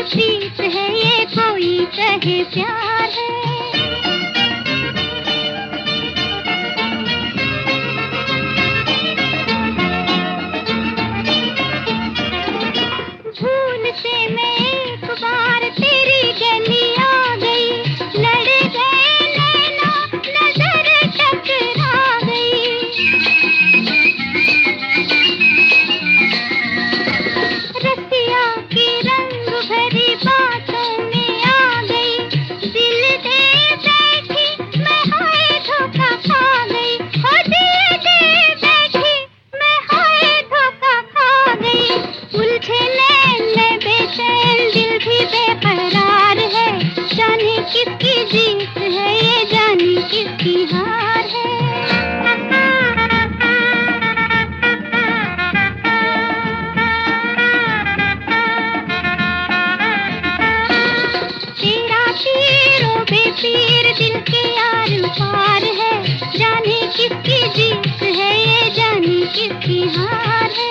प्रीत है, ये कोई कहे प्यार है। भूल से मैं एक बार तेरी गली आ गई, लड़ गए नैना नजर टकरा गई। रसिया की रंग भरी बातों में आ गई, दिल दे बैठी मैं हाय धोखा खा गई। हो दिल दे बैठी मैं हाय धोखा खा गई। उलझे नैन में बेचैन दिल भी बेकरार है, जाने किसकी जीत है, ये जाने किसकी हार है। तेरा तीरों बेपीर दिल के यार पार है, जाने किसकी जीत है, ये जाने किसकी हार है।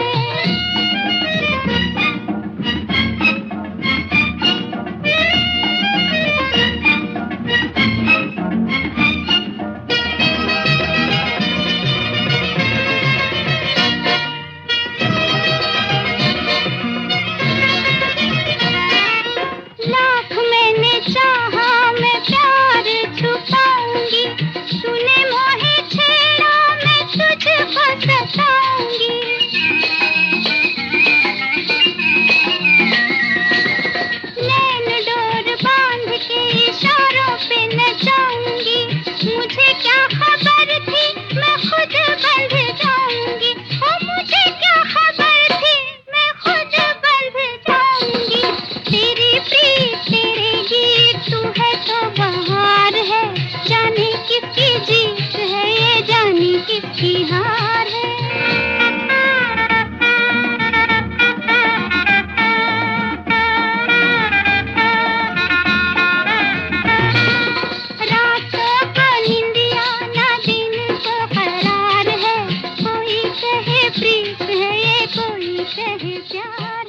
लाख मैंने चाहा मैं प्यार छुपाऊंगी, तूने मोहे छेड़ा मैं तुझको सताऊंगी। नैन डोर बांध के इशारों पे नचाऊंगी, मुझे क्या खबर थी मैं खुद बंध जाऊंगी। ओ मुझे क्या खबर थी मैं खुद बंध जाऊंगी। तेरी प्रीत तेरे गीत तू है तो बहार है, जाने किसकी जीत है, ये जाने किसकी हार है। रातों को निंदिया ना दिन को करार है, कोई कहे प्रीत है, ये कोई कहे प्यार।